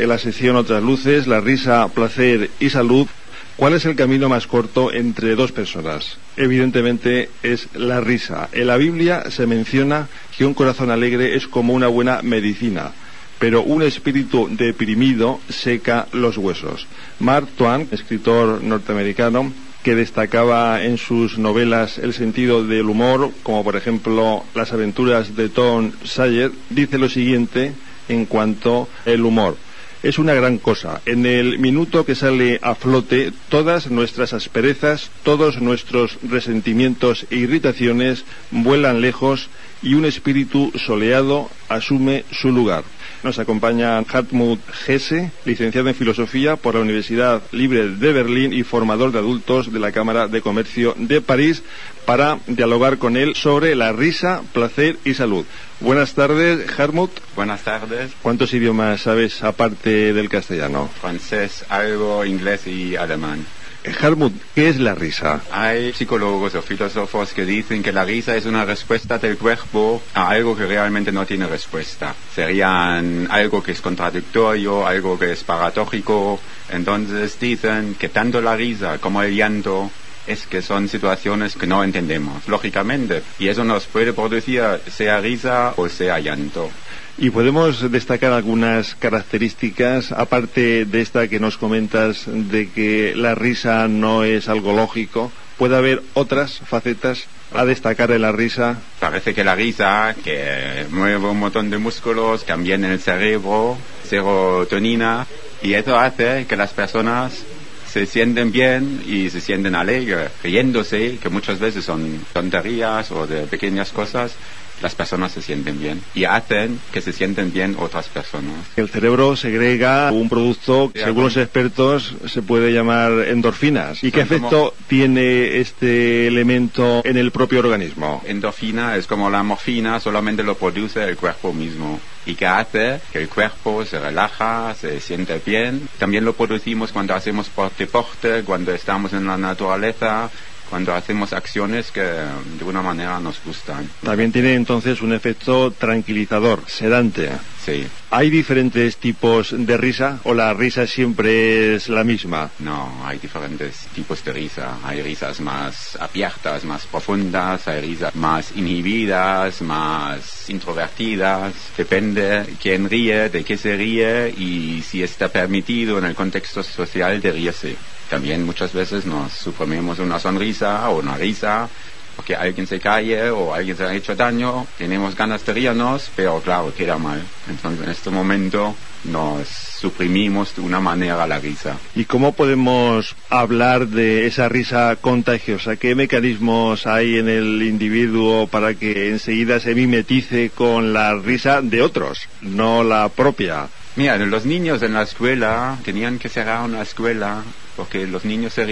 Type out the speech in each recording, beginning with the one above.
en la sección Otras Luces, la risa, placer y salud. ¿Cuál es el camino más corto entre dos personas? Evidentemente es la risa. En la Biblia se menciona que un corazón alegre es como una buena medicina, pero un espíritu deprimido seca los huesos. Mark Twain, escritor norteamericano, que destacaba en sus novelas el sentido del humor, como por ejemplo Las aventuras de Tom Sawyer, dice lo siguiente en cuanto al humor. Es una gran cosa. En el minuto que sale a flote, todas nuestras asperezas, todos nuestros resentimientos e irritaciones vuelan lejos y un espíritu soleado asume su lugar. Nos acompaña Hartmut Hesse, licenciado en Filosofía por la Universidad Libre de Berlín y formador de adultos de la Cámara de Comercio de París, para dialogar con él sobre la risa, placer y salud. Buenas tardes, Hartmut. Buenas tardes. ¿Cuántos idiomas sabes aparte del castellano? Francés, algo, inglés y alemán. Hartmut, ¿qué es la risa? Hay psicólogos o filósofos que dicen que la risa es una respuesta del cuerpo a algo que realmente no tiene respuesta. Serían algo que es contradictorio, algo que es paradójico. Entonces dicen que tanto la risa como el llanto es que son situaciones que no entendemos, lógicamente. Y eso nos puede producir sea risa o sea llanto. ¿Y podemos destacar algunas características, aparte de esta que nos comentas, de que la risa no es algo lógico? ¿Puede haber otras facetas a destacar en la risa? Parece que la risa, que mueve un montón de músculos, también en el cerebro, serotonina, y eso hace que las personas se sienten bien y se sienten alegres, riéndose, que muchas veces son tonterías o de pequeñas cosas. Las personas se sienten bien y hacen que se sienten bien otras personas. El cerebro segrega un producto que, según los expertos, se puede llamar endorfinas. ¿Y qué efecto tiene este elemento en el propio organismo? Endorfina es como la morfina, solamente lo produce el cuerpo mismo, y que hace que el cuerpo se relaja, se siente bien. También lo producimos cuando hacemos deporte, cuando estamos en la naturaleza, cuando hacemos acciones que de una manera nos gustan. También tiene entonces un efecto tranquilizador, sedante. Sí. ¿Hay diferentes tipos de risa o la risa siempre es la misma? No, hay diferentes tipos de risa. Hay risas más abiertas, más profundas, hay risas más inhibidas, más introvertidas. Depende quién ríe, de qué se ríe y si está permitido en el contexto social de reírse. También muchas veces nos suprimimos una sonrisa o una risa porque alguien se cae o alguien se ha hecho daño. Tenemos ganas de reírnos, pero claro, queda mal. Entonces en este momento nos suprimimos de una manera la risa. ¿Y cómo podemos hablar de esa risa contagiosa? ¿Qué mecanismos hay en el individuo para que enseguida se mimetice con la risa de otros, no la propia? Mira, los niños en la escuela tenían que cerrar una escuela porque los niños se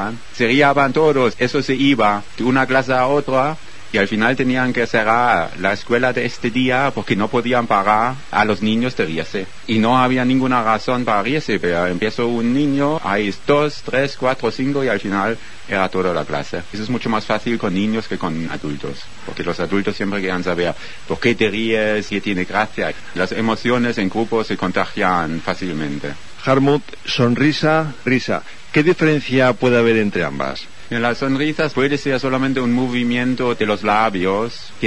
riaban todos, eso se iba de una clase a otra y al final tenían que cerrar la escuela de este día porque no podían parar a los niños de reírse. Y no había ninguna razón para reírse, pero empezó un niño, hay 2, 3, 4, 5 y al final era toda la clase. Eso es mucho más fácil con niños que con adultos, porque los adultos siempre quieren saber por qué te ríes, qué tiene gracia. Las emociones en grupo se contagian fácilmente. Hartmut, sonrisa, risa. ¿Qué diferencia puede haber entre ambas? Las sonrisas puede ser solamente un movimiento de los labios que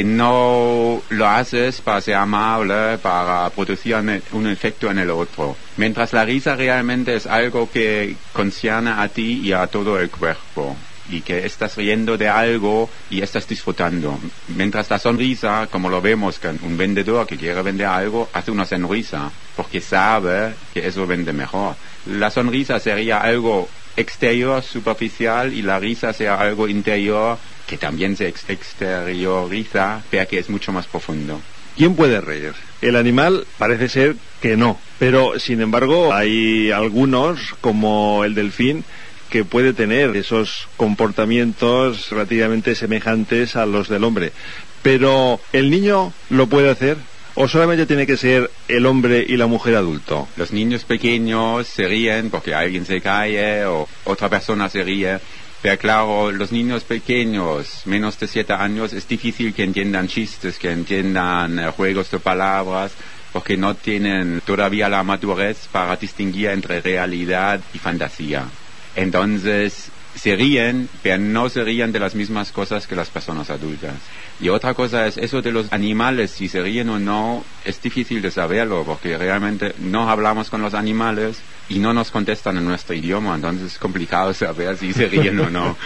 no lo haces para ser amable, para producir un efecto en el otro. Mientras la risa realmente es algo que concierne a ti y a todo el cuerpo, y que estás riendo de algo y estás disfrutando. Mientras la sonrisa, como lo vemos, que un vendedor que quiere vender algo hace una sonrisa porque sabe que eso vende mejor. La sonrisa sería algo exterior, superficial, y la risa sea algo interior que también se exterioriza, pero que es mucho más profundo. ¿Quién puede reír? El animal parece ser que no, pero sin embargo hay algunos, como el delfín, que puede tener esos comportamientos relativamente semejantes a los del hombre. Pero ¿el niño lo puede hacer? ¿O solamente tiene que ser el hombre y la mujer adulto? Los niños pequeños se ríen porque alguien se cae o otra persona se ríe. Pero claro, los niños pequeños, menos de 7 años, es difícil que entiendan chistes, que entiendan juegos de palabras, porque no tienen todavía la madurez para distinguir entre realidad y fantasía. Entonces, se ríen, pero no se ríen de las mismas cosas que las personas adultas. Y otra cosa es eso de los animales, si se ríen o no, es difícil de saberlo, porque realmente no hablamos con los animales y no nos contestan en nuestro idioma, entonces es complicado saber si se ríen o no.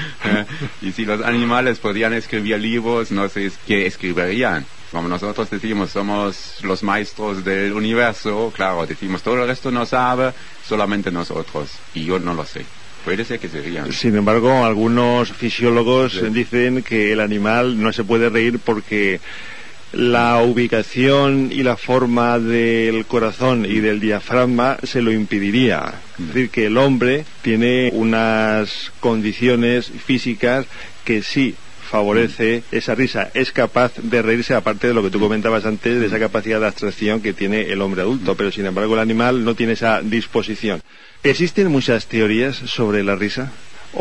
Y si los animales podían escribir libros, no sé qué escribirían. Como nosotros decimos, somos los maestros del universo, claro, decimos todo el resto no sabe, solamente nosotros, y yo no lo sé. Puede ser que se rían. Sin embargo, algunos fisiólogos dicen que el animal no se puede reír porque la ubicación y la forma del corazón y del diafragma se lo impediría. Es decir, que el hombre tiene unas condiciones físicas que sí favorece esa risa, es capaz de reírse, aparte de lo que tú comentabas antes, de esa capacidad de abstracción que tiene el hombre adulto, pero sin embargo el animal no tiene esa disposición. ¿Existen muchas teorías sobre la risa?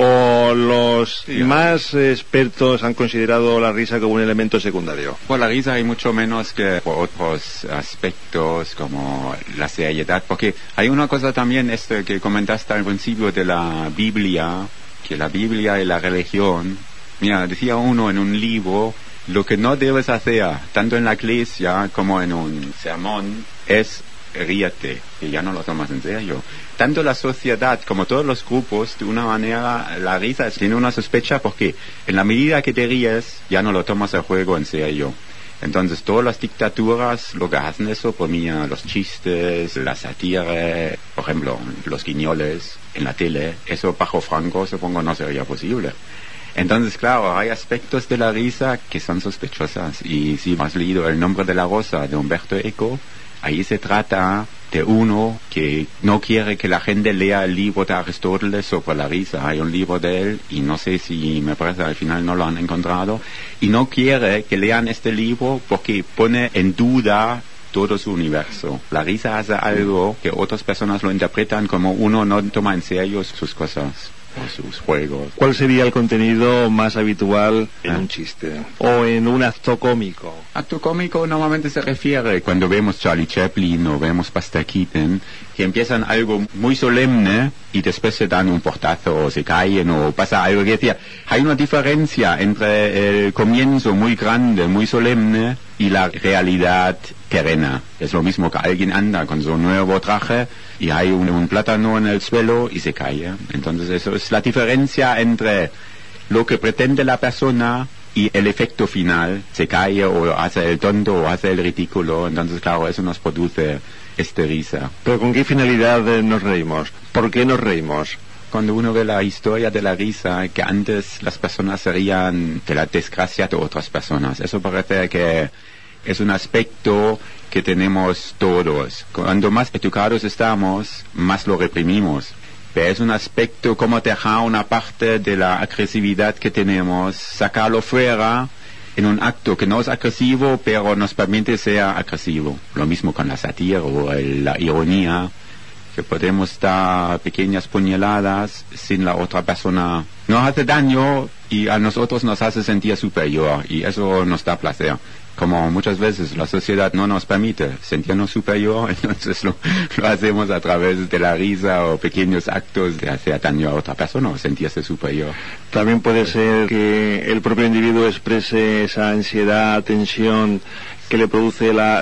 ¿O los más expertos han considerado la risa como un elemento secundario? Por la risa hay mucho menos que por otros aspectos como la seriedad, porque hay una cosa también que comentaste al principio de la Biblia, que la Biblia y la religión, mira, decía uno en un libro, lo que no debes hacer, tanto en la iglesia como en un sermón, es ríete, que ya no lo tomas en serio. Tanto la sociedad como todos los grupos, de una manera, la risa tiene una sospecha porque en la medida que te ríes, ya no lo tomas el juego en serio. Entonces, todas las dictaduras lo que hacen eso, por mí, los chistes, la sátira, por ejemplo, los guiñoles en la tele, eso bajo Franco, supongo, no sería posible. Entonces, claro, hay aspectos de la risa que son sospechosas. Y si has leído El nombre de la rosa de Umberto Eco, ahí se trata de uno que no quiere que la gente lea el libro de Aristóteles sobre la risa. Hay un libro de él y no sé si, me parece, al final no lo han encontrado. Y no quiere que lean este libro porque pone en duda todo su universo. La risa hace algo que otras personas lo interpretan como uno no toma en serio sus cosas o sus juegos. ¿Cuál sería el contenido más habitual en un chiste o en un acto cómico? Acto cómico normalmente se refiere cuando vemos Charlie Chaplin o vemos Buster Keaton, que empiezan algo muy solemne y después se dan un portazo o se caen o pasa algo que decía. Hay una diferencia entre el comienzo muy grande, muy solemne y la realidad terrena. Es lo mismo que alguien anda con su nuevo traje y hay un plátano en el suelo y se cae. Entonces eso es la diferencia entre lo que pretende la persona y el efecto final. Se cae o hace el tonto o hace el ridículo. Entonces, claro, eso nos produce risa. ¿Pero con qué finalidad nos reímos? ¿Por qué nos reímos? Cuando uno ve la historia de la risa, que antes las personas se rían de la desgracia de otras personas. Eso parece que es un aspecto que tenemos todos. Cuando más educados estamos, más lo reprimimos. Pero es un aspecto como dejar una parte de la agresividad que tenemos, sacarlo fuera en un acto que no es agresivo, pero nos permite ser agresivo. Lo mismo con la sátira o la ironía, que podemos dar pequeñas puñaladas sin la otra persona. Nos hace daño y a nosotros nos hace sentir superior y eso nos da placer. Como muchas veces la sociedad no nos permite sentirnos superior, entonces lo hacemos a través de la risa o pequeños actos de hacer daño a otra persona o sentirse superior. También puede ser que el propio individuo exprese esa ansiedad, tensión que le produce la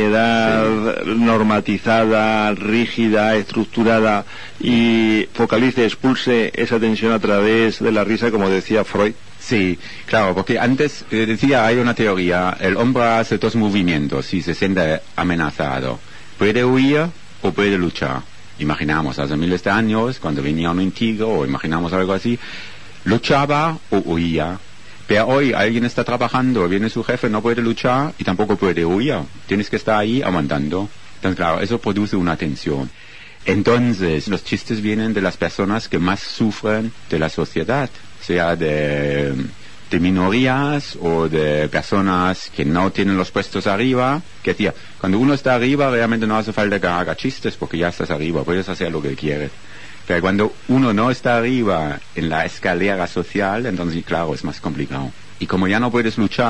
sociedad normatizada, rígida, estructurada y focalice, expulse esa tensión a través de la risa, como decía Freud. Sí, claro, porque antes decía, hay una teoría, el hombre hace dos movimientos si se siente amenazado. Puede huir o puede luchar. Imaginamos hace miles de años, cuando venía un tigre o imaginamos algo así, luchaba o huía. Pero hoy alguien está trabajando, viene su jefe, no puede luchar y tampoco puede huir. Tienes que estar ahí aguantando. Entonces, claro, eso produce una tensión. Entonces, los chistes vienen de las personas que más sufren de la sociedad, sea de minorías o de personas que no tienen los puestos arriba. Que decía, cuando uno está arriba realmente no hace falta que haga chistes porque ya estás arriba, puedes hacer lo que quieres. Pero cuando uno no está arriba en la escalera social, entonces claro, es más complicado. Y como ya no puedes luchar,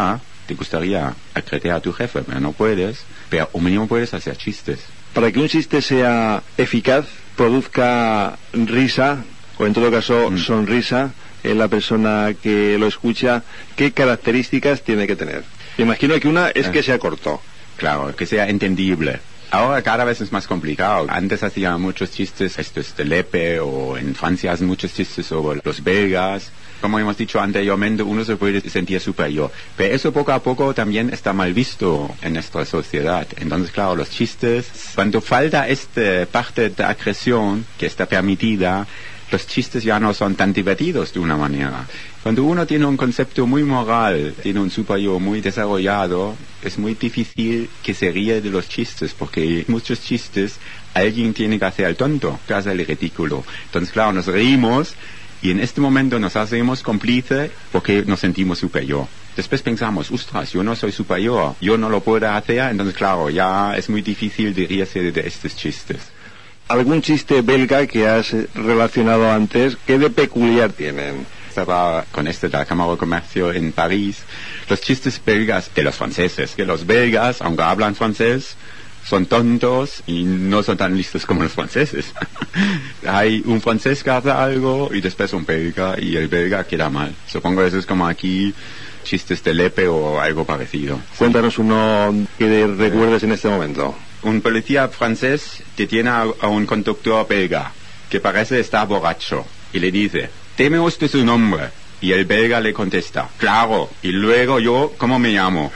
te gustaría acrecer a tu jefe, pero no puedes, pero o mínimo puedes hacer chistes. Para que un chiste sea eficaz, produzca risa, o en todo caso sonrisa, en la persona que lo escucha, ¿qué características tiene que tener? Me imagino que una es que sea corto. Claro, que sea entendible. Ahora cada vez es más complicado. Antes hacía muchos chistes, esto es de Lepe, o en Francia hacen muchos chistes sobre los belgas. Como hemos dicho anteriormente, uno se puede sentir superior. Pero eso poco a poco también está mal visto en nuestra sociedad. Entonces, claro, los chistes, cuando falta esta parte de agresión que está permitida, los chistes ya no son tan divertidos de una manera. Cuando uno tiene un concepto muy moral, tiene un superior muy desarrollado, es muy difícil que se ríe de los chistes, porque muchos chistes alguien tiene que hacer el tonto, que hace el ridículo. Entonces, claro, nos reímos y en este momento nos hacemos cómplices porque nos sentimos superior. Después pensamos, ostras, yo no soy superior, yo no lo puedo hacer, entonces, claro, ya es muy difícil de reírse de estos chistes. ¿Algún chiste belga que has relacionado antes, qué de peculiar tienen? Estaba con de la Cámara de Comercio en París, los chistes belgas de los franceses, que los belgas, aunque hablan francés, son tontos y no son tan listos como los franceses. Hay un francés que hace algo y después un belga, y el belga queda mal. Supongo que eso es como aquí chistes de Lepe o algo parecido. Cuéntanos uno que recuerdes en este momento. Un policía francés detiene a un conductor belga que parece estar borracho y le dice, ¿teme usted su nombre? Y el belga le contesta, claro, y luego yo, ¿cómo me llamo?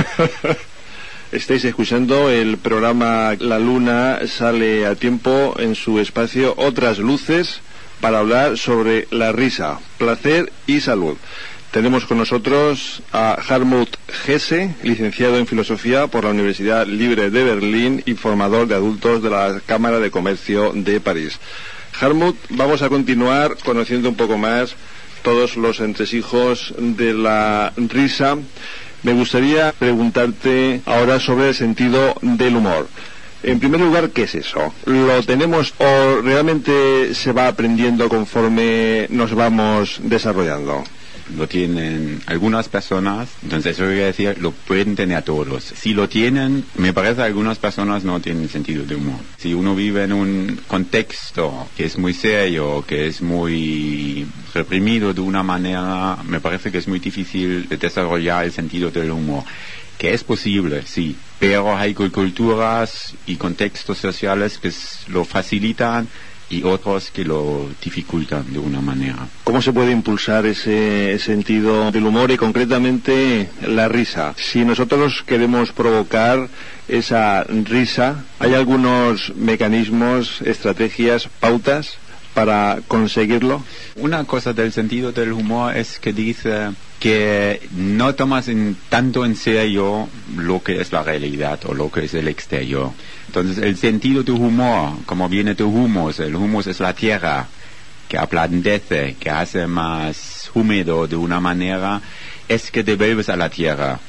Estáis escuchando el programa La Luna sale a tiempo en su espacio Otras Luces para hablar sobre la risa, placer y salud. Tenemos con nosotros a Hartmut Hesse, licenciado en Filosofía por la Universidad Libre de Berlín y formador de adultos de la Cámara de Comercio de París. Hartmut, vamos a continuar conociendo un poco más todos los entresijos de la risa. Me gustaría preguntarte ahora sobre el sentido del humor. En primer lugar, ¿qué es eso? ¿Lo tenemos o realmente se va aprendiendo conforme nos vamos desarrollando? Lo tienen algunas personas, entonces eso quiere decir, lo pueden tener todos. Si lo tienen, me parece que algunas personas no tienen sentido de humor. Si uno vive en un contexto que es muy serio, que es muy reprimido de una manera, me parece que es muy difícil desarrollar el sentido del humor. Que es posible, sí, pero hay culturas y contextos sociales que lo facilitan y otros que lo dificultan de una manera. ¿Cómo se puede impulsar ese sentido del humor y concretamente la risa? Si nosotros queremos provocar esa risa, ¿hay algunos mecanismos, estrategias, pautas para conseguirlo? Una cosa del sentido del humor es que dice que no tomas tanto en serio lo que es la realidad o lo que es el exterior. Entonces el sentido de humor, como viene de humus, el humus es la tierra que ablandece, que hace más húmedo de una manera, es que devuelves a la tierra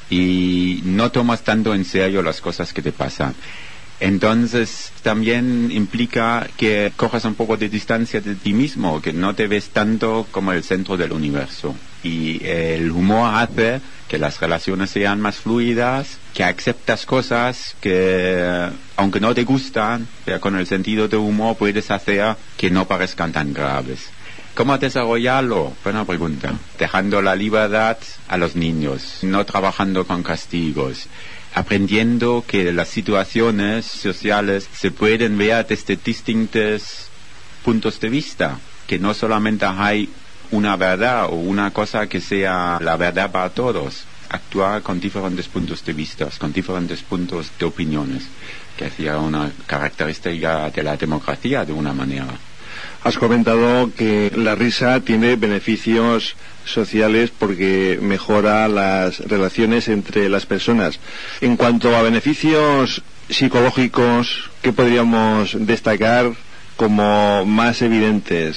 y no tomas tanto en serio las cosas que te pasan. Entonces también implica que cojas un poco de distancia de ti mismo, que no te ves tanto como el centro del universo. Y el humor hace que las relaciones sean más fluidas, que aceptas cosas que, aunque no te gustan, pero con el sentido de humor puedes hacer que no parezcan tan graves. ¿Cómo desarrollarlo? Buena pregunta. Dejando la libertad a los niños, no trabajando con castigos, aprendiendo que las situaciones sociales se pueden ver desde distintos puntos de vista, que no solamente hay una verdad o una cosa que sea la verdad para todos. Actuar con diferentes puntos de vista, con diferentes puntos de opiniones, que hacía una característica de la democracia de una manera. Has comentado que la risa tiene beneficios sociales porque mejora las relaciones entre las personas. En cuanto a beneficios psicológicos, ¿qué podríamos destacar como más evidentes?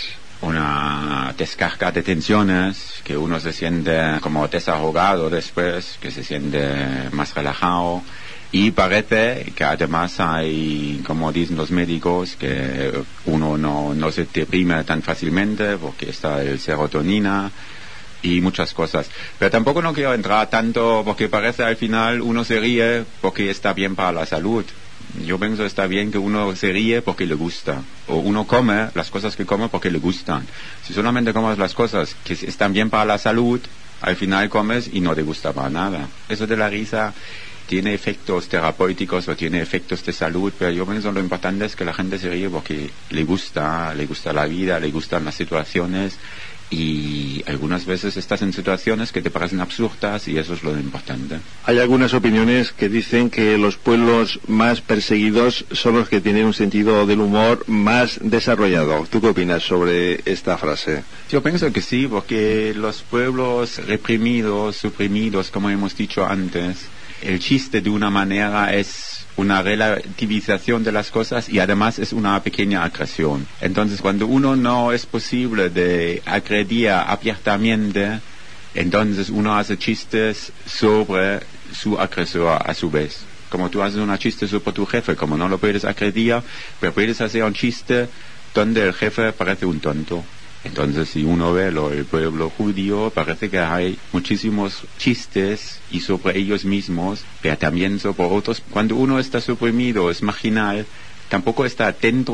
Una descarga de tensiones, que uno se siente como desahogado después, que se siente más relajado. Y parece que además hay, como dicen los médicos, que uno no se deprime tan fácilmente porque está el serotonina, y muchas cosas. Pero tampoco no quiero entrar tanto porque parece al final uno se ríe porque está bien para la salud. Yo pienso que está bien que uno se ríe porque le gusta. O uno come las cosas que come porque le gustan. Si solamente comes las cosas que están bien para la salud, al final comes y no te gusta para nada. Eso de la risa tiene efectos terapéuticos o tiene efectos de salud, pero yo pienso lo importante es que la gente se ríe porque le gusta la vida, le gustan las situaciones, y algunas veces estás en situaciones que te parecen absurdas y eso es lo importante. Hay algunas opiniones que dicen que los pueblos más perseguidos son los que tienen un sentido del humor más desarrollado. ¿Tú qué opinas sobre esta frase? Yo pienso que sí, porque los pueblos reprimidos, suprimidos, como hemos dicho antes, el chiste de una manera es una relativización de las cosas y además es una pequeña agresión. Entonces, cuando uno no es posible de agredir abiertamente, entonces uno hace chistes sobre su agresor a su vez. Como tú haces un chiste sobre tu jefe, como no lo puedes agredir, pero puedes hacer un chiste donde el jefe parece un tonto. Entonces, si uno ve el pueblo judío, parece que hay muchísimos chistes y sobre ellos mismos, pero también sobre otros. Cuando uno está suprimido, es marginal, tampoco está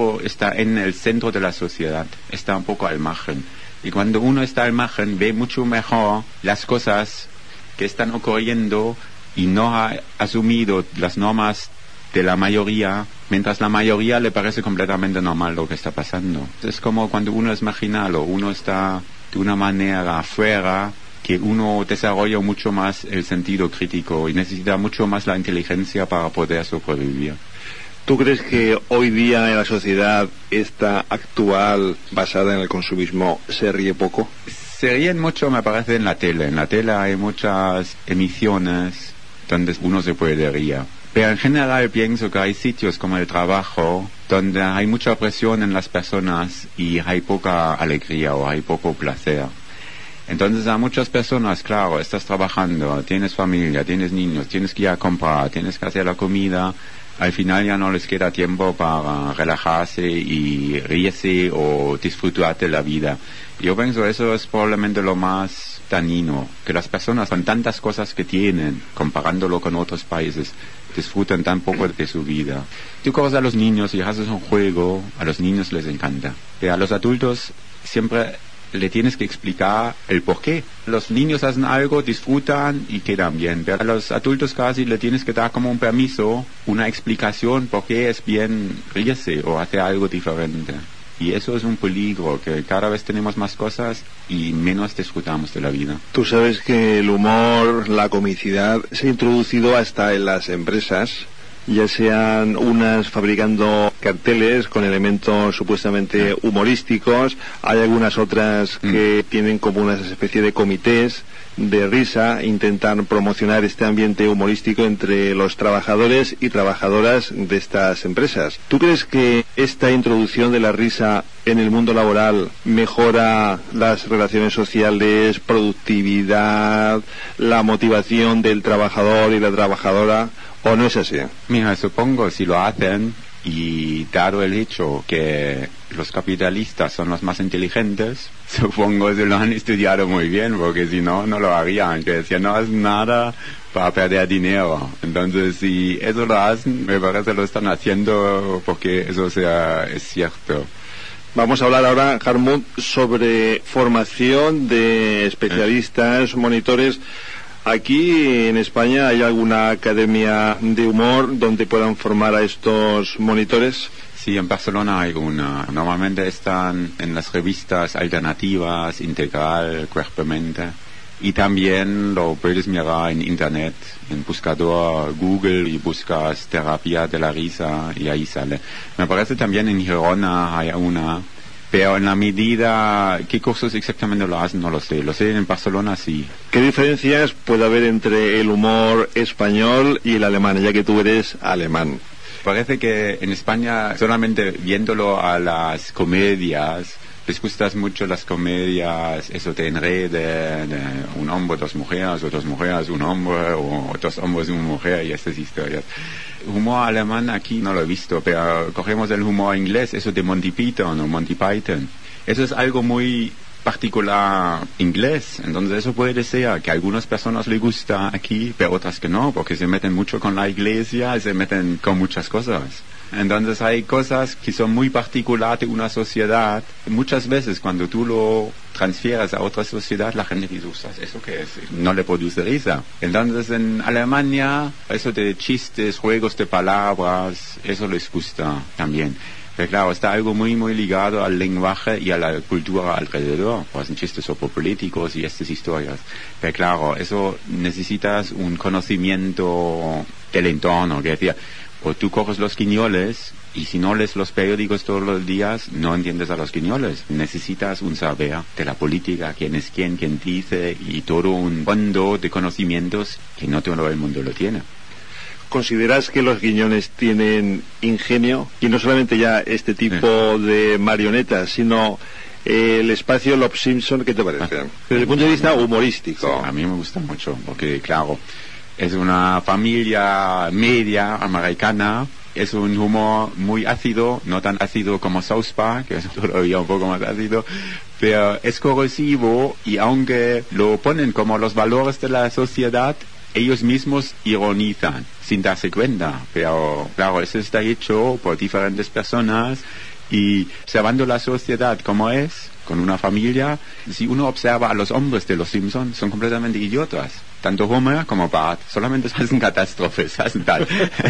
en el centro de la sociedad, está un poco al margen. Y cuando uno está al margen, ve mucho mejor las cosas que están ocurriendo y no ha asumido las normas de la mayoría, mientras la mayoría le parece completamente normal lo que está pasando. Es como cuando uno es marginal o uno está de una manera afuera, que uno desarrolla mucho más el sentido crítico y necesita mucho más la inteligencia para poder sobrevivir. ¿Tú crees que hoy día en la sociedad esta actual, basada en el consumismo, se ríe poco? Se ríen mucho, me parece, en la tele. En la tele hay muchas emisiones donde uno se puede reír. Pero en general pienso que hay sitios como el trabajo donde hay mucha presión en las personas y hay poca alegría o hay poco placer. Entonces a muchas personas, claro, estás trabajando, tienes familia, tienes niños, tienes que ir a comprar, tienes que hacer la comida, al final ya no les queda tiempo para relajarse y reírse o disfrutar de la vida. Yo pienso que eso es probablemente lo más dañino, que las personas con tantas cosas que tienen, comparándolo con otros países, disfrutan tan poco de su vida. Tú coges a los niños y haces un juego, a los niños les encanta. Pero a los adultos siempre le tienes que explicar el porqué. Los niños hacen algo, disfrutan y quedan bien. Pero a los adultos casi le tienes que dar como un permiso, una explicación por qué es bien reírse o hacer algo diferente. Y eso es un peligro, que cada vez tenemos más cosas y menos disfrutamos de la vida. Tú sabes que el humor, la comicidad, se ha introducido hasta en las empresas, ya sean unas fabricando carteles con elementos supuestamente humorísticos, hay algunas otras que tienen como una especie de comités de risa, intentan promocionar este ambiente humorístico entre los trabajadores y trabajadoras de estas empresas. ¿Tú crees que esta introducción de la risa en el mundo laboral mejora las relaciones sociales, productividad, la motivación del trabajador y la trabajadora, o no es así? Mira, supongo si lo hacen, y dado el hecho que los capitalistas son los más inteligentes, supongo que lo han estudiado muy bien, porque si no, no lo harían, que decían, no hacen nada para perder dinero. Entonces, si eso lo hacen, me parece que lo están haciendo porque eso es cierto. Vamos a hablar ahora, Hartmut, sobre formación de especialistas, monitores. ¿Aquí en España hay alguna academia de humor donde puedan formar a estos monitores? Sí, en Barcelona hay una. Normalmente están en las revistas alternativas, Integral, Cuerpo-Mente. Y también lo puedes mirar en Internet, en buscador Google, y buscas terapia de la risa y ahí sale. Me parece también en Girona hay una. Pero en la medida, ¿qué cursos exactamente lo hacen? No lo sé. Lo sé en Barcelona, sí. ¿Qué diferencias puede haber entre el humor español y el alemán, ya que tú eres alemán? Parece que en España, solamente viéndolo a las comedias, les gustan mucho las comedias, eso te enreden, un hombre, dos mujeres, o dos mujeres, un hombre, o dos hombres y una mujer, y estas historias. Humor alemán aquí no lo he visto, pero cogemos el humor inglés, eso de Monty Python o Monty Python. Eso es algo muy particular inglés. Entonces eso puede ser que a algunas personas les gusta aquí, pero otras que no, porque se meten mucho con la iglesia y se meten con muchas cosas. Entonces hay cosas que son muy particulares de una sociedad. Muchas veces cuando tú lo transfieres a otra sociedad, la gente dice, ¿eso qué es? No le produce risa. Entonces en Alemania, eso de chistes, juegos de palabras, eso les gusta también. Pero claro, está algo muy, muy ligado al lenguaje y a la cultura alrededor. Pues hacen chistes sobre políticos y estas historias. Pero claro, eso necesitas un conocimiento del entorno, que decía, o tú coges los guiñoles y si no lees los periódicos todos los días, no entiendes a los guiñoles. Necesitas un saber de la política, quién es quién dice, y todo un fondo de conocimientos que no todo el mundo lo tiene. ¿Consideras que los guiñones tienen ingenio? Y no solamente ya este tipo de marionetas, sino el espacio Los Simpson, ¿qué te parece? Desde el punto de vista humorístico. Sí, a mí me gusta mucho, porque claro, es una familia media americana, es un humor muy ácido, no tan ácido como South Park, que es todavía un poco más ácido, pero es corrosivo, y aunque lo ponen como los valores de la sociedad, ellos mismos ironizan sin darse cuenta, pero claro, eso está hecho por diferentes personas, y observando la sociedad como es, con una familia, si uno observa a los hombres de los Simpsons, son completamente idiotas. Tanto Homer como Bart, solamente hacen catástrofes, hacen tal.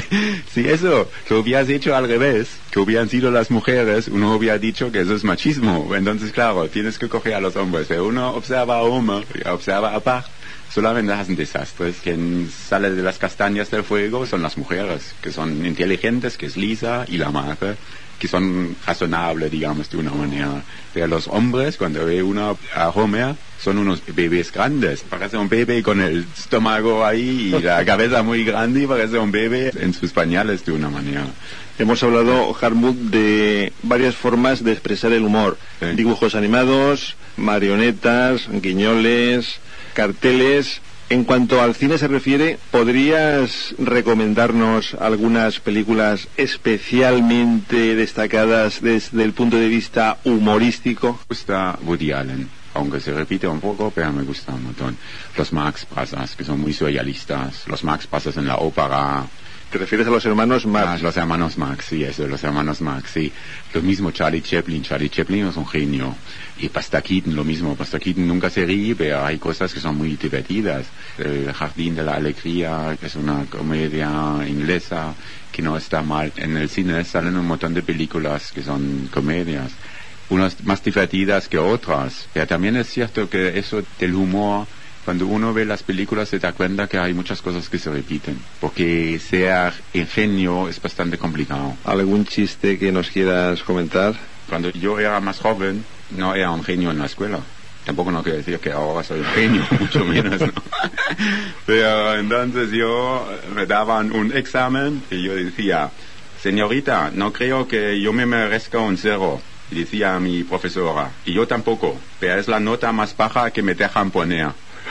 Si eso lo hubieras hecho al revés, que hubieran sido las mujeres, uno hubiera dicho que eso es machismo. Entonces, claro, tienes que coger a los hombres. Pero uno observa a Homer y observa a Bart, solamente hacen desastres. Quien sale de las castañas del fuego son las mujeres, que son inteligentes, que es Lisa y la madre, que son razonables, digamos, de una manera. Pero los hombres, cuando ve uno a Homer, son unos bebés grandes. Parece un bebé con el estómago ahí y la cabeza muy grande, y parece un bebé en sus pañales de una manera. Hemos hablado, Hartmut, de varias formas de expresar el humor. Sí. Dibujos animados, marionetas, guiñoles, carteles. En cuanto al cine se refiere, ¿podrías recomendarnos algunas películas especialmente destacadas desde el punto de vista humorístico? Me gusta Woody Allen, aunque se repite un poco, pero me gusta un montón. Los Marx Brothers, que son muy surrealistas. Los Marx Brothers en la ópera. ¿Te refieres a los hermanos Marx? Los hermanos Marx, sí, eso, los hermanos Marx, sí. Lo mismo Charlie Chaplin. Charlie Chaplin es un genio. Y Buster Keaton, lo mismo. Buster Keaton nunca se ríe, pero hay cosas que son muy divertidas. El Jardín de la Alegría, que es una comedia inglesa que no está mal. En el cine salen un montón de películas que son comedias, unas más divertidas que otras. Pero también es cierto que eso del humor, cuando uno ve las películas se da cuenta que hay muchas cosas que se repiten, porque ser ingenio es bastante complicado. ¿Algún chiste que nos quieras comentar? Cuando yo era más joven, no era un genio en la escuela. Tampoco no quiero decir que ahora soy un genio, mucho menos, ¿no? Pero entonces me daban un examen y yo decía, señorita, no creo que yo me merezca un 0. Y decía a mi profesora, y yo tampoco, pero es la nota más baja que me dejan poner.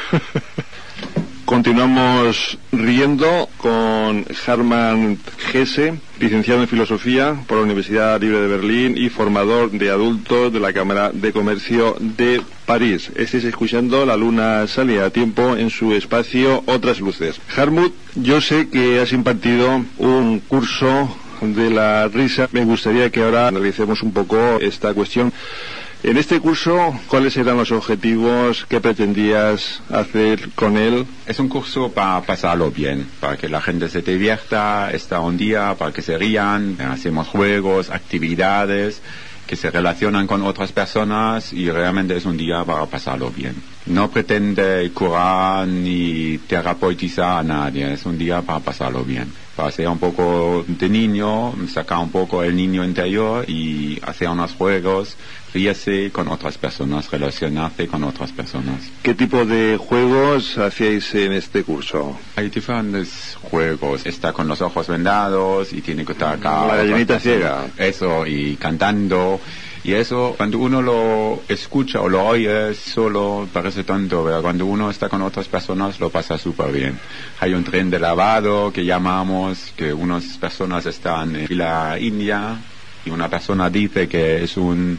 Continuamos riendo con Hermann Hesse, licenciado en Filosofía por la Universidad Libre de Berlín y formador de adultos de la Cámara de Comercio de París. Estáis escuchando La Luna Sale a Tiempo en su espacio Otras Luces. Hartmut, yo sé que has impartido un curso de la risa. Me gustaría que ahora analicemos un poco esta cuestión. En este curso, ¿cuáles eran los objetivos que pretendías hacer con él? Es un curso para pasarlo bien, para que la gente se divierta, está un día para que se rían, hacemos juegos, actividades que se relacionan con otras personas, y realmente es un día para pasarlo bien. No pretende curar ni terapeutizar a nadie, es un día para pasarlo bien. Para ser un poco de niño, sacar un poco el niño interior y hacer unos juegos, ríese con otras personas, relacionarse con otras personas. ¿Qué tipo de juegos hacíais en este curso? Hay diferentes juegos. Está con los ojos vendados y tiene que estar acá. La gallinita ciega. Eso, y cantando. Y eso, cuando uno lo escucha o lo oye solo, parece tonto, pero cuando uno está con otras personas lo pasa súper bien. Hay un tren de lavado que llamamos, que unas personas están en fila india y una persona dice que es un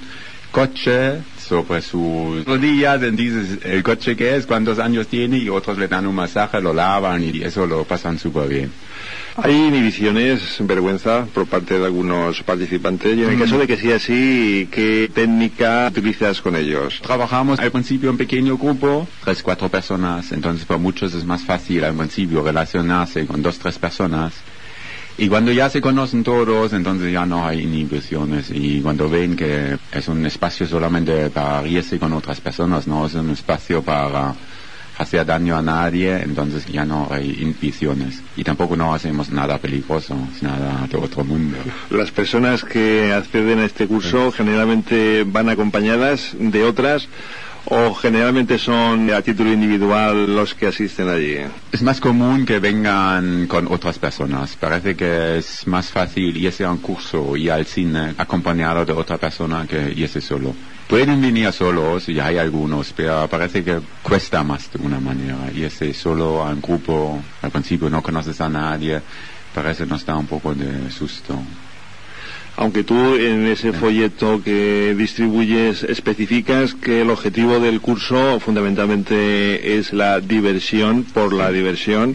coche, sobre sus rodillas, dices el coche que es, cuántos años tiene, y otros le dan un masaje, lo lavan y eso lo pasan súper bien. Hay inhibiciones, vergüenza por parte de algunos participantes, y en el caso de que sea así, ¿qué técnica utilizas con ellos? Trabajamos al principio en pequeño grupo, 3, 4 personas, entonces para muchos es más fácil al principio relacionarse con 2, 3 personas. Y cuando ya se conocen todos, entonces ya no hay inhibiciones, y cuando ven que es un espacio solamente para reírse con otras personas, no es un espacio para hacer daño a nadie, entonces ya no hay inhibiciones. Y tampoco no hacemos nada peligroso, nada de otro mundo. Las personas que acceden a este curso generalmente van acompañadas de otras, ¿o generalmente son a título individual los que asisten allí? Es más común que vengan con otras personas. Parece que es más fácil irse a un curso y al cine acompañado de otra persona que irse solo. Pueden venir solos, y hay algunos, pero parece que cuesta más de una manera. Irse solo a un grupo, al principio no conoces a nadie, parece nos da un poco de susto. Aunque tú en ese folleto que distribuyes especificas que el objetivo del curso fundamentalmente es la diversión por la diversión,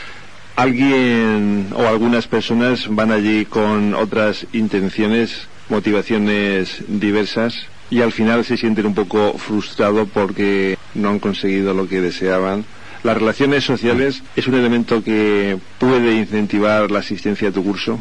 alguien o algunas personas van allí con otras intenciones, motivaciones diversas, y al final se sienten un poco frustrados porque no han conseguido lo que deseaban. ¿Las relaciones sociales es un elemento que puede incentivar la asistencia a tu curso?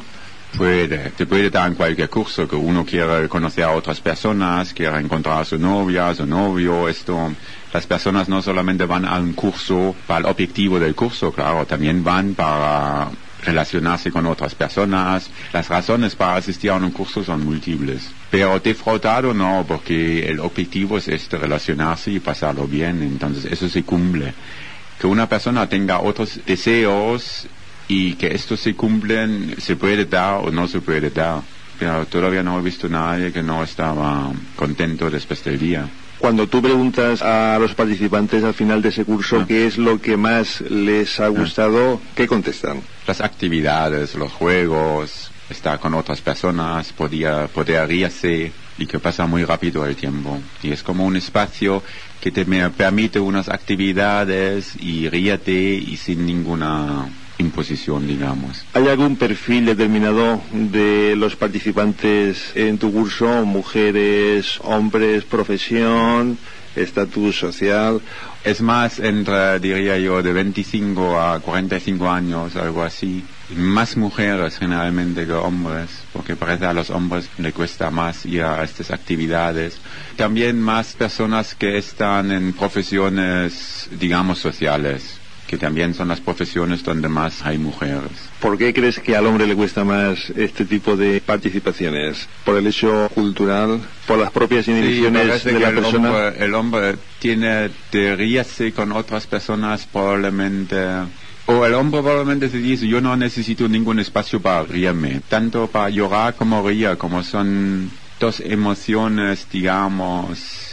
Te puede dar en cualquier curso que uno quiera conocer a otras personas, quiera encontrar a su novia, a su novio, esto. Las personas no solamente van a un curso para el objetivo del curso, claro, también van para relacionarse con otras personas. Las razones para asistir a un curso son múltiples. Pero defraudado no, porque el objetivo es relacionarse y pasarlo bien, entonces eso se cumple. Que una persona tenga otros deseos y que estos se cumplen, se puede dar o no se puede dar. Pero todavía no he visto a nadie que no estaba contento después del día. Cuando tú preguntas a los participantes al final de ese curso qué es lo que más les ha gustado, ¿qué contestan? Las actividades, los juegos, estar con otras personas, poder reírse, y que pasa muy rápido el tiempo. Y es como un espacio que te permite unas actividades y ríete y sin ninguna imposición, digamos. ¿Hay algún perfil determinado de los participantes en tu curso? ¿Mujeres, hombres, profesión, estatus social? Es más entre, diría yo, de 25 a 45 años, algo así. Más mujeres generalmente que hombres, porque parece a los hombres les cuesta más ir a estas actividades. También más personas que están en profesiones, digamos, sociales, que también son las profesiones donde más hay mujeres. ¿Por qué crees que al hombre le cuesta más este tipo de participaciones? ¿Por el hecho cultural? ¿Por las propias inhibiciones de la persona? El hombre tiene de reírse con otras personas probablemente, o el hombre probablemente se dice, yo no necesito ningún espacio para reírme, tanto para llorar como reír, como son dos emociones, digamos,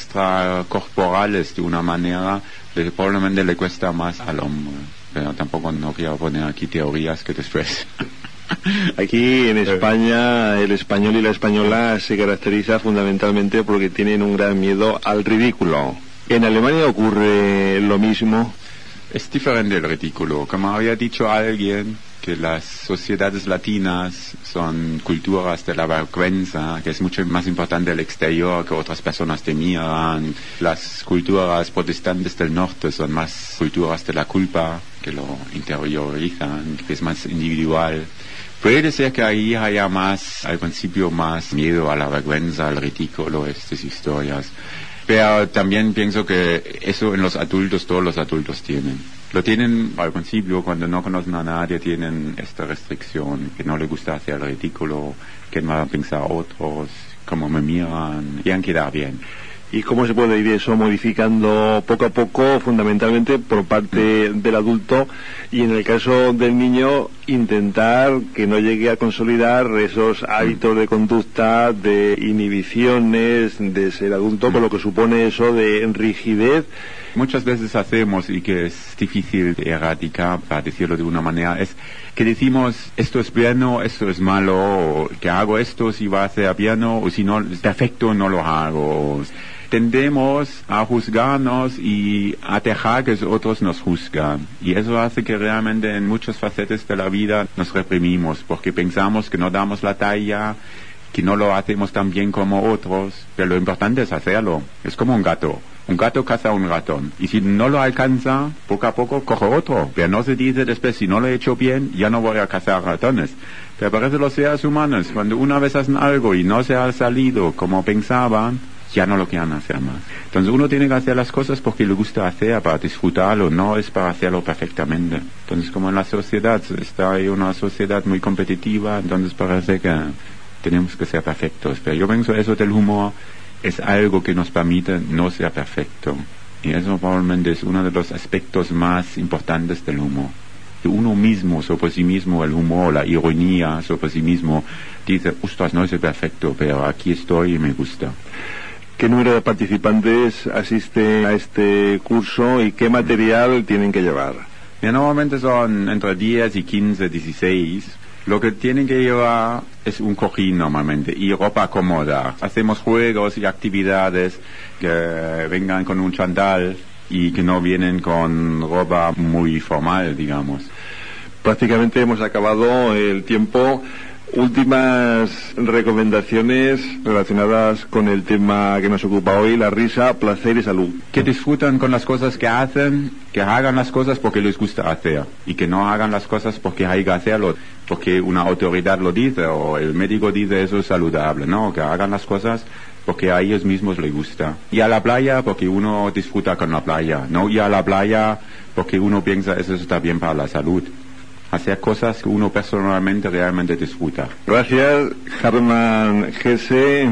extracorporales de una manera, probablemente le cuesta más al hombre. Pero tampoco no quiero poner aquí teorías que después... Aquí en España el español y la española se caracteriza fundamentalmente porque tienen un gran miedo al ridículo. ¿En Alemania ocurre lo mismo? Es diferente el ridículo. Como había dicho alguien, que las sociedades latinas son culturas de la vergüenza, que es mucho más importante el exterior, que otras personas te miran. Las culturas protestantes del norte son más culturas de la culpa, que lo interiorizan, que es más individual. Puede ser que ahí haya más, al principio, más miedo a la vergüenza, al ridículo, estas historias. Pero también pienso que eso en los adultos, todos los adultos tienen. Lo tienen al principio, cuando no conocen a nadie, tienen esta restricción, que no les gusta hacer el ridículo, que no van a pensar otros, cómo me miran, quieren quedar bien. ¿Y cómo se puede ir eso modificando poco a poco, fundamentalmente por parte del adulto, y en el caso del niño intentar que no llegue a consolidar esos hábitos de conducta, de inhibiciones, de ser adulto, con lo que supone eso de rigidez muchas veces hacemos y que es difícil de erradicar, para decirlo de una manera, es que decimos esto es bueno, esto es malo, o que hago esto si va a ser bien, o si no es perfecto no lo hago. Tendemos a juzgarnos y a dejar que otros nos juzgan. Y eso hace que realmente en muchas facetas de la vida nos reprimimos, porque pensamos que no damos la talla, que no lo hacemos tan bien como otros, pero lo importante es hacerlo. Es como un gato. Un gato caza a un ratón, y si no lo alcanza, poco a poco coge otro. Pero no se dice después, si no lo he hecho bien, ya no voy a cazar ratones. Pero parece los seres humanos, cuando una vez hacen algo y no se ha salido como pensaban, ya no lo quieren hacer más. Entonces uno tiene que hacer las cosas porque le gusta hacer, para disfrutarlo, no es para hacerlo perfectamente. Entonces como en la sociedad, está ahí una sociedad muy competitiva, entonces parece que tenemos que ser perfectos. Pero yo pienso eso del humor es algo que nos permite no ser perfecto. Y eso probablemente es uno de los aspectos más importantes del humor. Que uno mismo, sobre sí mismo, el humor, la ironía sobre sí mismo, dice, ostras, no soy perfecto, pero aquí estoy y me gusta. ¿Qué número de participantes asiste a este curso y qué material tienen que llevar? Normalmente son entre 10 y 15, 16. Lo que tienen que llevar es un cojín normalmente y ropa cómoda. Hacemos juegos y actividades que vengan con un chándal y que no vienen con ropa muy formal, digamos. Prácticamente hemos acabado el tiempo. Últimas recomendaciones relacionadas con el tema que nos ocupa hoy, la risa, placer y salud. Que disfrutan con las cosas que hacen, que hagan las cosas porque les gusta hacer y que no hagan las cosas porque hay que hacerlo, porque una autoridad lo dice o el médico dice eso es saludable, no, que hagan las cosas porque a ellos mismos les gusta. Y a la playa porque uno disfruta con la playa, no ir a la playa porque uno piensa eso está bien para la salud. Hacer cosas que uno personalmente realmente disfruta. Gracias, Hermann Hesse,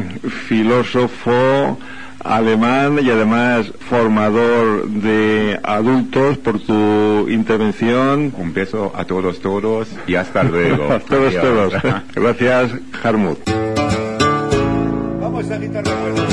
filósofo alemán y además formador de adultos, por tu intervención. Un beso a todos y hasta luego. A todos. Gracias, Harmut. Vamos a guitarra fuerte.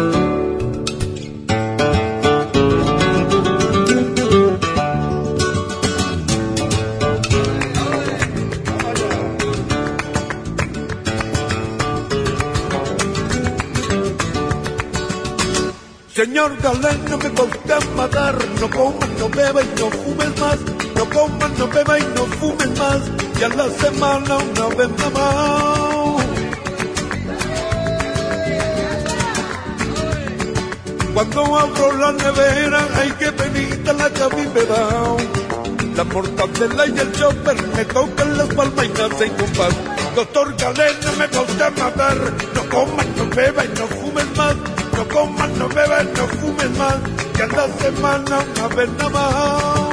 Señor Galán, no me gusta matar, no comas, no beba y no fumes más, no comas, no beba y no fumes más, y a la semana una vez nada más. Cuando abro la nevera, ay que penita la que a mí me da. La mortadela y el chopper me tocan las palmas y me hacen compás. Doctor Galán, no me gusta matar, no comas, no beba y no fumes más. No comas, no bebas, no fumes más, que a la semana una vez nada más.